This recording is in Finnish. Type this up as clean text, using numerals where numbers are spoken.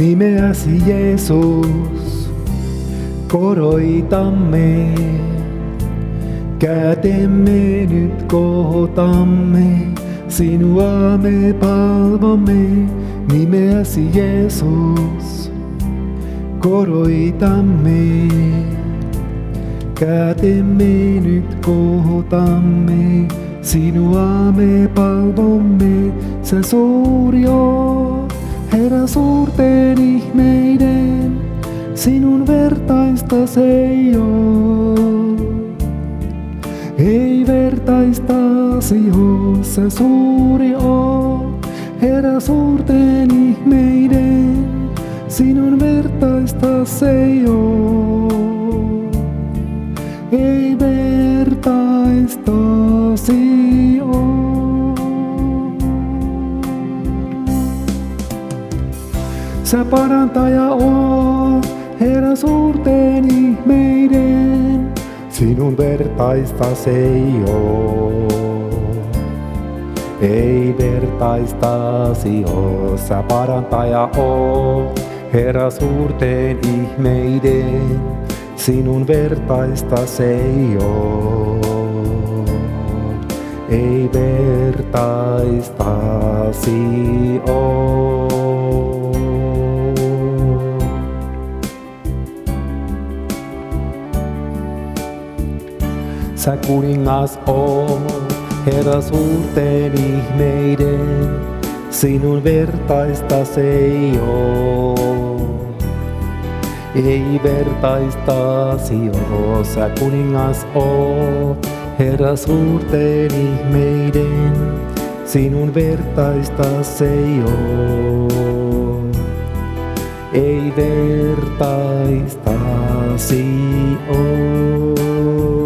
Nimeäsi Jeesus, koroitamme. Kätemme nyt kohotamme, sinua me palvomme. Nimeäsi Jeesus, koroitamme. Kätemme nyt kohotamme, sinua me palvomme. Sä suuri oot, Herra suurten ihmeiden, sinun vertaistas ei oo. Ei vertaistasi oo, sä suuri oot, Herra suurten ihmeiden, sinun vertaistas ei oo. Ei vertaistasi oo. Sä parantaja oot, Herra suurten ihmeiden, sinun vertaistas ei oo. Ei vertaistasi oo, sä parantaja oot, Herra suurten ihmeiden, sinun vertaistas ei oo. Ei vertaistasi oo. Sä kuningas oot, Herra suurten ihmeiden, sinun vertaistas ei oo. Ei vertaistasi oo, sä kuningas oot, Herra suurten ihmeiden, sinun vertaistas ei oo. Ei vertaistasi oo.